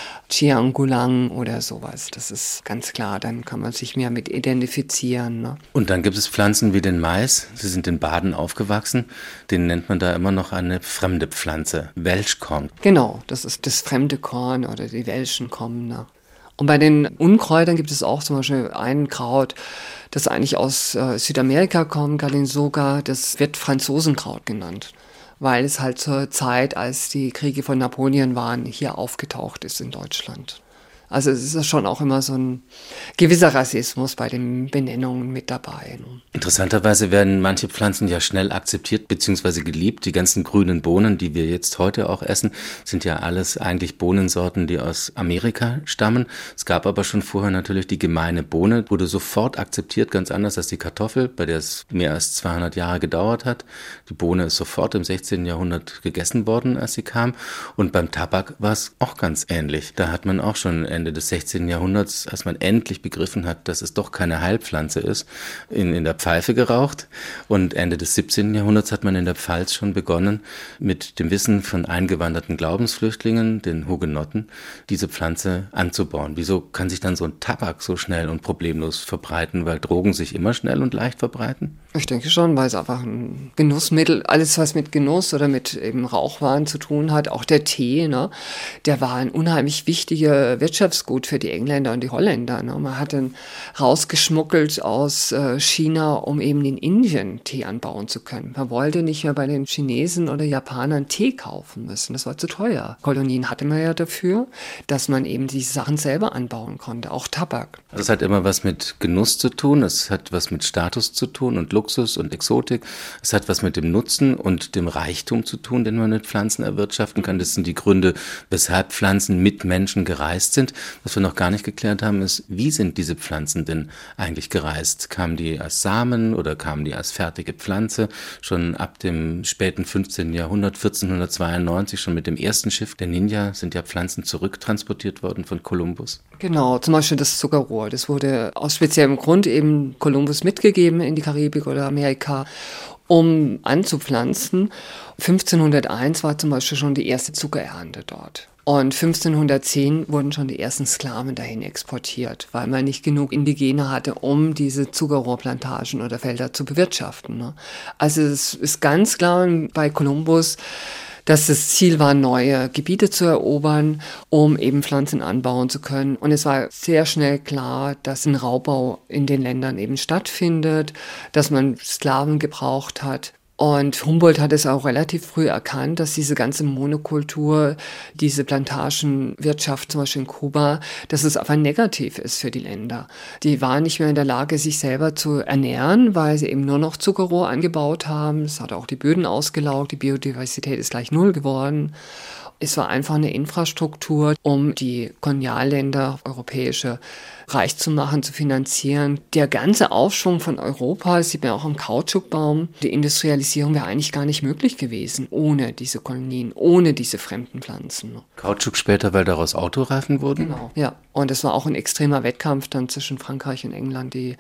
Chiangulang oder sowas. Das ist ganz klar, dann kann man sich mehr mit identifizieren. Ne? Und dann gibt es Pflanzen wie den Mais. Sie sind in Baden aufgewachsen. Den nennt man da immer noch eine fremde Pflanze, Welschkorn. Genau, das ist das fremde Korn oder die Welschen kommen. Ne? Und bei den Unkräutern gibt es auch zum Beispiel ein Kraut, das eigentlich aus äh, Südamerika kommt, Galinsoga, das wird Franzosenkraut genannt, weil es halt zur Zeit, als die Kriege von Napoleon waren, hier aufgetaucht ist in Deutschland. Also es ist schon auch immer so ein gewisser Rassismus bei den Benennungen mit dabei. Interessanterweise werden manche Pflanzen ja schnell akzeptiert bzw. geliebt. Die ganzen grünen Bohnen, die wir jetzt heute auch essen, sind ja alles eigentlich Bohnensorten, die aus Amerika stammen. Es gab aber schon vorher natürlich die gemeine Bohne, wurde sofort akzeptiert, ganz anders als die Kartoffel, bei der es mehr als zweihundert Jahre gedauert hat. Die Bohne ist sofort im sechzehnten Jahrhundert gegessen worden, als sie kam. Und beim Tabak war es auch ganz ähnlich. Da hat man auch schon Ende des sechzehnten Jahrhunderts, als man endlich begriffen hat, dass es doch keine Heilpflanze ist, in, in der Pfeife geraucht. Und Ende des siebzehnten Jahrhunderts hat man in der Pfalz schon begonnen, mit dem Wissen von eingewanderten Glaubensflüchtlingen, den Hugenotten, diese Pflanze anzubauen. Wieso kann sich dann so ein Tabak so schnell und problemlos verbreiten, weil Drogen sich immer schnell und leicht verbreiten? Ich denke schon, weil es einfach ein Genussmittel, alles was mit Genuss oder mit eben Rauchwaren zu tun hat, auch der Tee, ne, der war ein unheimlich wichtiger Wirtschafts Wirtschaftsgut für die Engländer und die Holländer. Ne? Man hat dann rausgeschmuggelt aus äh, China, um eben in Indien Tee anbauen zu können. Man wollte nicht mehr bei den Chinesen oder Japanern Tee kaufen müssen. Das war zu teuer. Kolonien hatte man ja dafür, dass man eben diese Sachen selber anbauen konnte, auch Tabak. Das hat immer was mit Genuss zu tun, es hat was mit Status zu tun und Luxus und Exotik. Es hat was mit dem Nutzen und dem Reichtum zu tun, den man mit Pflanzen erwirtschaften kann. Das sind die Gründe, weshalb Pflanzen mit Menschen gereist sind. Was wir noch gar nicht geklärt haben, ist, wie sind diese Pflanzen denn eigentlich gereist? Kamen die als Samen oder kamen die als fertige Pflanze? Schon ab dem späten fünfzehnten Jahrhundert, vierzehnhundertzweiundneunzig, schon mit dem ersten Schiff der Ninja, sind ja Pflanzen zurücktransportiert worden von Kolumbus. Genau, zum Beispiel das Zuckerrohr. Das wurde aus speziellem Grund eben Kolumbus mitgegeben in die Karibik oder Amerika, um anzupflanzen. fünfzehnhunderteins war zum Beispiel schon die erste Zuckerernte dort. Und fünfzehnhundertzehn wurden schon die ersten Sklaven dahin exportiert, weil man nicht genug Indigene hatte, um diese Zuckerrohrplantagen oder Felder zu bewirtschaften. Ne? Also es ist ganz klar bei Kolumbus, dass das Ziel war, neue Gebiete zu erobern, um eben Pflanzen anbauen zu können. Und es war sehr schnell klar, dass ein Raubbau in den Ländern eben stattfindet, dass man Sklaven gebraucht hat. Und Humboldt hat es auch relativ früh erkannt, dass diese ganze Monokultur, diese Plantagenwirtschaft zum Beispiel in Kuba, dass es einfach negativ ist für die Länder. Die waren nicht mehr in der Lage, sich selber zu ernähren, weil sie eben nur noch Zuckerrohr angebaut haben. Es hat auch die Böden ausgelaugt, die Biodiversität ist gleich null geworden. Es war einfach eine Infrastruktur, um die Kolonialländer, europäische, reich zu machen, zu finanzieren. Der ganze Aufschwung von Europa, das sieht man auch am Kautschukbaum, die Industrialisierung wäre eigentlich gar nicht möglich gewesen, ohne diese Kolonien, ohne diese fremden Pflanzen. Kautschuk später, weil daraus Autoreifen wurden? Genau, ja. Und es war auch ein extremer Wettkampf dann zwischen Frankreich und England. Die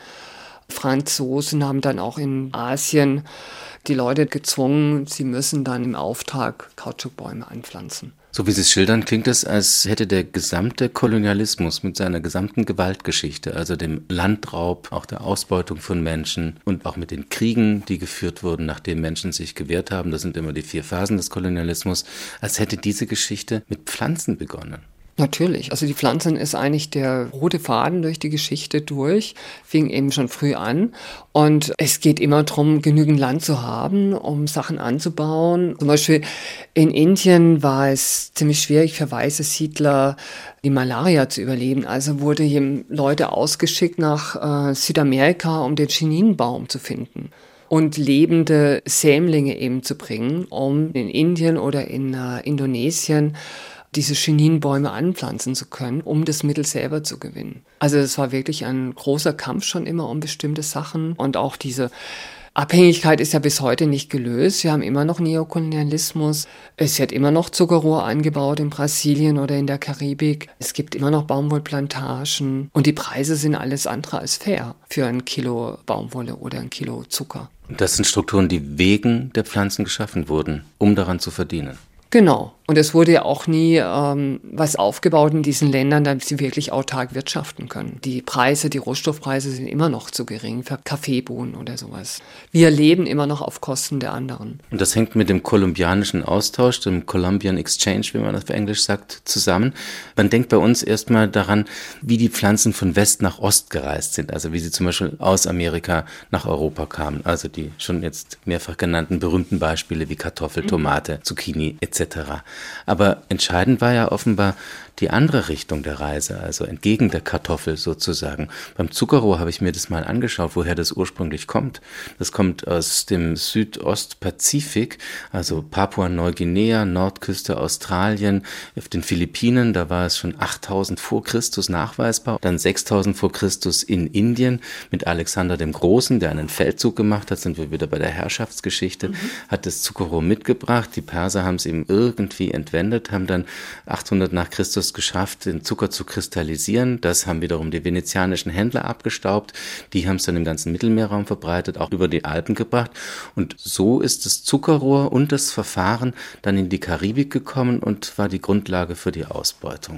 Franzosen haben dann auch in Asien die Leute gezwungen, sie müssen dann im Auftrag Kautschukbäume anpflanzen. So wie Sie es schildern, klingt es, als hätte der gesamte Kolonialismus mit seiner gesamten Gewaltgeschichte, also dem Landraub, auch der Ausbeutung von Menschen und auch mit den Kriegen, die geführt wurden, nachdem Menschen sich gewehrt haben, das sind immer die vier Phasen des Kolonialismus, als hätte diese Geschichte mit Pflanzen begonnen. Natürlich. Also die Pflanzen ist eigentlich der rote Faden durch die Geschichte durch, fing eben schon früh an. Und es geht immer darum, genügend Land zu haben, um Sachen anzubauen. Zum Beispiel in Indien war es ziemlich schwierig für weiße Siedler, die Malaria zu überleben. Also wurde Leute ausgeschickt nach äh, Südamerika, um den Chininbaum zu finden und lebende Sämlinge eben zu bringen, um in Indien oder in äh, Indonesien diese Chininbäume anpflanzen zu können, um das Mittel selber zu gewinnen. Also es war wirklich ein großer Kampf schon immer um bestimmte Sachen und auch diese Abhängigkeit ist ja bis heute nicht gelöst. Wir haben immer noch Neokolonialismus. Es wird immer noch Zuckerrohr angebaut in Brasilien oder in der Karibik. Es gibt immer noch Baumwollplantagen und die Preise sind alles andere als fair für ein Kilo Baumwolle oder ein Kilo Zucker. Das sind Strukturen, die wegen der Pflanzen geschaffen wurden, um daran zu verdienen. Genau. Und es wurde ja auch nie ähm, was aufgebaut in diesen Ländern, damit sie wirklich autark wirtschaften können. Die Preise, die Rohstoffpreise sind immer noch zu gering für Kaffeebohnen oder sowas. Wir leben immer noch auf Kosten der anderen. Und das hängt mit dem kolumbianischen Austausch, dem Columbian Exchange, wie man das auf Englisch sagt, zusammen. Man denkt bei uns erstmal daran, wie die Pflanzen von West nach Ost gereist sind. Also wie sie zum Beispiel aus Amerika nach Europa kamen. Also die schon jetzt mehrfach genannten berühmten Beispiele wie Kartoffel, Tomate, Zucchini et cetera. Aber entscheidend war ja offenbar die andere Richtung der Reise, also entgegen der Kartoffel sozusagen. Beim Zuckerrohr habe ich mir das mal angeschaut, woher das ursprünglich kommt. Das kommt aus dem Südostpazifik, also Papua-Neuguinea, Nordküste Australien, auf den Philippinen, da war es schon achttausend vor Christus nachweisbar, dann sechstausend vor Christus in Indien mit Alexander dem Großen, der einen Feldzug gemacht hat, sind wir wieder bei der Herrschaftsgeschichte, mhm. hat das Zuckerrohr mitgebracht, die Perser haben es ihm irgendwie entwendet, haben dann achthundert nach Christus geschafft, den Zucker zu kristallisieren. Das haben wiederum die venezianischen Händler abgestaubt. Die haben es dann im ganzen Mittelmeerraum verbreitet, auch über die Alpen gebracht. Und so ist das Zuckerrohr und das Verfahren dann in die Karibik gekommen und war die Grundlage für die Ausbeutung.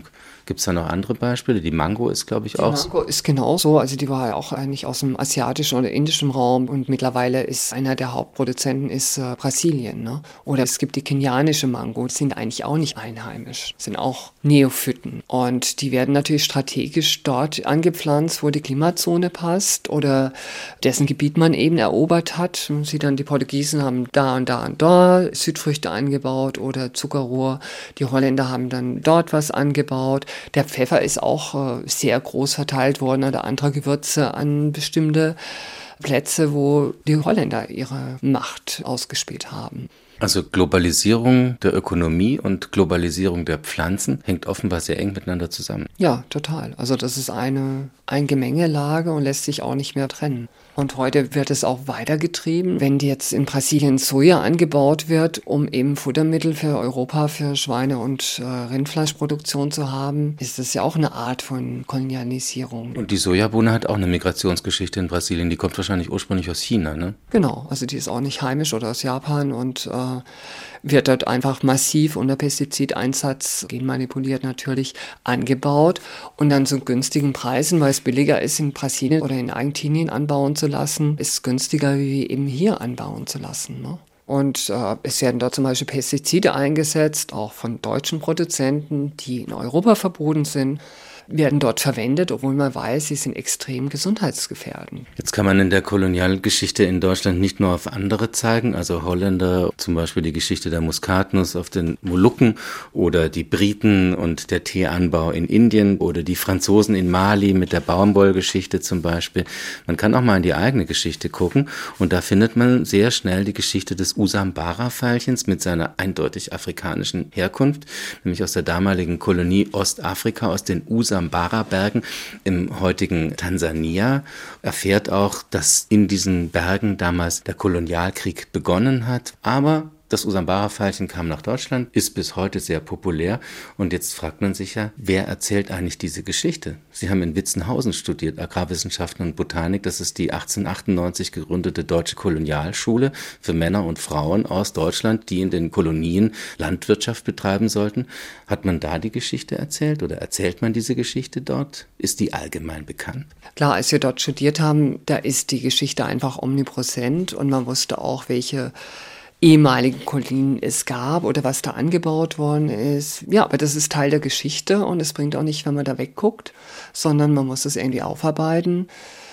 Gibt es da noch andere Beispiele? Die Mango ist, glaube ich, Die auch Mango ist genauso, also die war ja auch eigentlich aus dem asiatischen oder indischen Raum und mittlerweile ist einer der Hauptproduzenten ist äh, Brasilien. Ne? Oder es gibt die kenianische Mango, die sind eigentlich auch nicht einheimisch, sind auch Neophyten. Und die werden natürlich strategisch dort angepflanzt, wo die Klimazone passt oder dessen Gebiet man eben erobert hat. Man sieht dann, die Portugiesen haben da und da und da Südfrüchte angebaut oder Zuckerrohr. Die Holländer haben dann dort was angebaut. Der Pfeffer ist auch äh, sehr groß verteilt worden oder andere Gewürze an bestimmte Plätze, wo die Holländer ihre Macht ausgespielt haben. Also Globalisierung der Ökonomie und Globalisierung der Pflanzen hängt offenbar sehr eng miteinander zusammen. Ja, total. Also das ist eine, eine Gemengelage und lässt sich auch nicht mehr trennen. Und heute wird es auch weitergetrieben. Wenn jetzt in Brasilien Soja angebaut wird, um eben Futtermittel für Europa, für Schweine- und äh, Rindfleischproduktion zu haben, ist das ja auch eine Art von Kolonialisierung. Und die Sojabohne hat auch eine Migrationsgeschichte in Brasilien. Die kommt wahrscheinlich ursprünglich aus China, ne? Genau, also die ist auch nicht heimisch oder aus Japan und äh, wird dort einfach massiv unter Pestizideinsatz, genmanipuliert natürlich, angebaut und dann zu günstigen Preisen, weil es billiger ist, in Brasilien oder in Argentinien anbauen zu lassen, ist günstiger, wie eben hier anbauen zu lassen. Ne? Und äh, es werden dort zum Beispiel Pestizide eingesetzt, auch von deutschen Produzenten, die in Europa verboten sind, werden dort verwendet, obwohl man weiß, sie sind extrem gesundheitsgefährdend. Jetzt kann man in der Kolonialgeschichte in Deutschland nicht nur auf andere zeigen, also Holländer, zum Beispiel die Geschichte der Muskatnuss auf den Molukken oder die Briten und der Teeanbau in Indien oder die Franzosen in Mali mit der Baumwollgeschichte zum Beispiel. Man kann auch mal in die eigene Geschichte gucken und da findet man sehr schnell die Geschichte des Usambara-Veilchens mit seiner eindeutig afrikanischen Herkunft, nämlich aus der damaligen Kolonie Ostafrika, aus den Usambara Usambara-Bergen im heutigen Tansania, erfährt auch, dass in diesen Bergen damals der Kolonialkrieg begonnen hat, aber das Usambara-Veilchen kam nach Deutschland, ist bis heute sehr populär und jetzt fragt man sich ja, wer erzählt eigentlich diese Geschichte? Sie haben in Witzenhausen studiert, Agrarwissenschaften und Botanik, das ist die achtzehnhundertachtundneunzig gegründete Deutsche Kolonialschule für Männer und Frauen aus Deutschland, die in den Kolonien Landwirtschaft betreiben sollten. Hat man da die Geschichte erzählt oder erzählt man diese Geschichte dort? Ist die allgemein bekannt? Klar, als wir dort studiert haben, da ist die Geschichte einfach omnipräsent und man wusste auch, welche ehemaligen Kolonien es gab oder was da angebaut worden ist. Ja, aber das ist Teil der Geschichte und es bringt auch nicht, wenn man da wegguckt, sondern man muss es irgendwie aufarbeiten.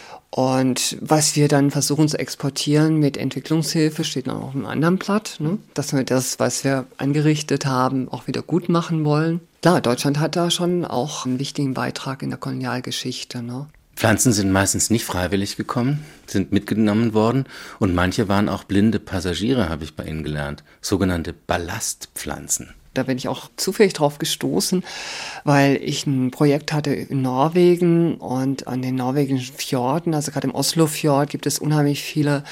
Und was wir dann versuchen zu exportieren mit Entwicklungshilfe, steht noch auf einem anderen Blatt, ne? Dass wir das, was wir angerichtet haben, auch wieder gut machen wollen. Klar, Deutschland hat da schon auch einen wichtigen Beitrag in der Kolonialgeschichte, ne? Pflanzen sind meistens nicht freiwillig gekommen, sind mitgenommen worden und manche waren auch blinde Passagiere, habe ich bei Ihnen gelernt, sogenannte Ballastpflanzen. Da bin ich auch zufällig drauf gestoßen, weil ich ein Projekt hatte in Norwegen und an den norwegischen Fjorden, also gerade im Oslofjord, gibt es unheimlich viele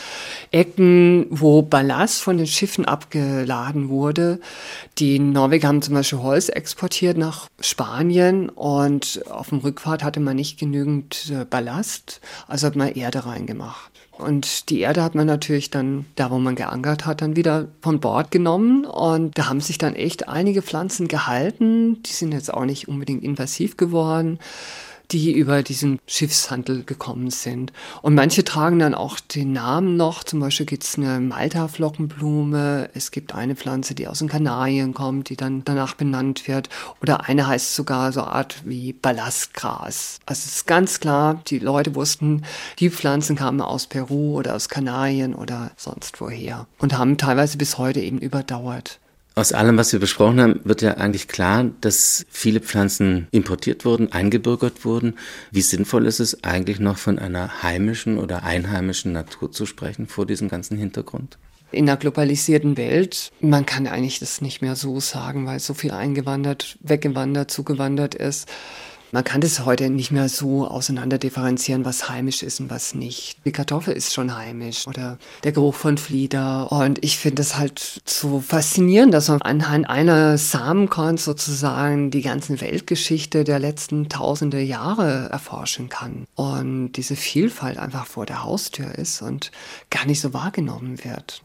Ecken, wo Ballast von den Schiffen abgeladen wurde. Die Norweger haben zum Beispiel Holz exportiert nach Spanien und auf dem Rückfahrt hatte man nicht genügend Ballast, also hat man Erde reingemacht. Und die Erde hat man natürlich dann, da wo man geankert hat, dann wieder von Bord genommen. Und da haben sich dann echt einige Pflanzen gehalten. Die sind jetzt auch nicht unbedingt invasiv geworden, die über diesen Schiffshandel gekommen sind. Und manche tragen dann auch den Namen noch. Zum Beispiel gibt es eine Malta-Flockenblume. Es gibt eine Pflanze, die aus den Kanarien kommt, die dann danach benannt wird. Oder eine heißt sogar so eine Art wie Ballastgras. Also es ist ganz klar, die Leute wussten, die Pflanzen kamen aus Peru oder aus Kanarien oder sonst woher. Und haben teilweise bis heute eben überdauert. Aus allem, was wir besprochen haben, wird ja eigentlich klar, dass viele Pflanzen importiert wurden, eingebürgert wurden. Wie sinnvoll ist es eigentlich noch von einer heimischen oder einheimischen Natur zu sprechen vor diesem ganzen Hintergrund? In einer globalisierten Welt, man kann eigentlich das nicht mehr so sagen, weil so viel eingewandert, weggewandert, zugewandert ist. Man kann das heute nicht mehr so auseinander differenzieren, was heimisch ist und was nicht. Die Kartoffel ist schon heimisch oder der Geruch von Flieder. Und ich finde es halt so faszinierend, dass man anhand einer Samenkorn sozusagen die ganze Weltgeschichte der letzten tausende Jahre erforschen kann. Und diese Vielfalt einfach vor der Haustür ist und gar nicht so wahrgenommen wird.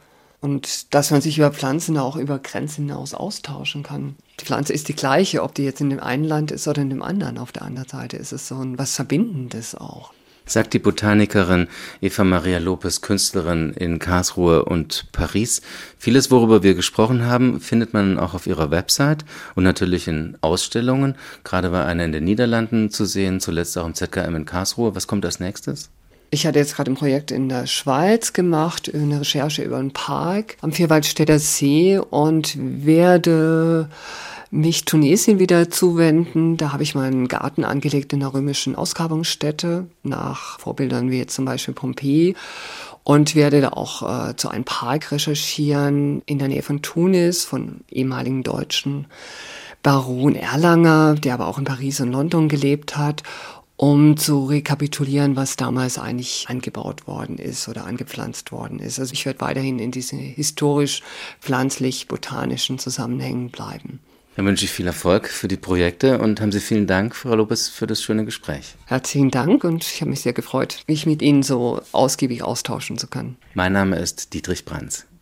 Und dass man sich über Pflanzen auch über Grenzen hinaus austauschen kann. Die Pflanze ist die gleiche, ob die jetzt in dem einen Land ist oder in dem anderen. Auf der anderen Seite ist es so ein was Verbindendes auch. Sagt die Botanikerin Eva Maria Lopes, Künstlerin in Karlsruhe und Paris. Vieles, worüber wir gesprochen haben, findet man auch auf ihrer Website und natürlich in Ausstellungen. Gerade war eine in den Niederlanden zu sehen, zuletzt auch im Z K M in Karlsruhe. Was kommt als nächstes? Ich hatte jetzt gerade ein Projekt in der Schweiz gemacht, eine Recherche über einen Park am Vierwaldstätter See und werde mich Tunesien wieder zuwenden. Da habe ich mal einen Garten angelegt in der römischen Ausgrabungsstätte nach Vorbildern wie jetzt zum Beispiel Pompeji und werde da auch äh, zu einem Park recherchieren in der Nähe von Tunis von ehemaligen deutschen Baron Erlanger, der aber auch in Paris und London gelebt hat, um zu rekapitulieren, was damals eigentlich angebaut worden ist oder angepflanzt worden ist. Also ich werde weiterhin in diesen historisch-pflanzlich-botanischen Zusammenhängen bleiben. Dann wünsche ich viel Erfolg für die Projekte und haben Sie vielen Dank, Frau Lopes, für das schöne Gespräch. Herzlichen Dank und ich habe mich sehr gefreut, mich mit Ihnen so ausgiebig austauschen zu können. Mein Name ist Dietrich Brands.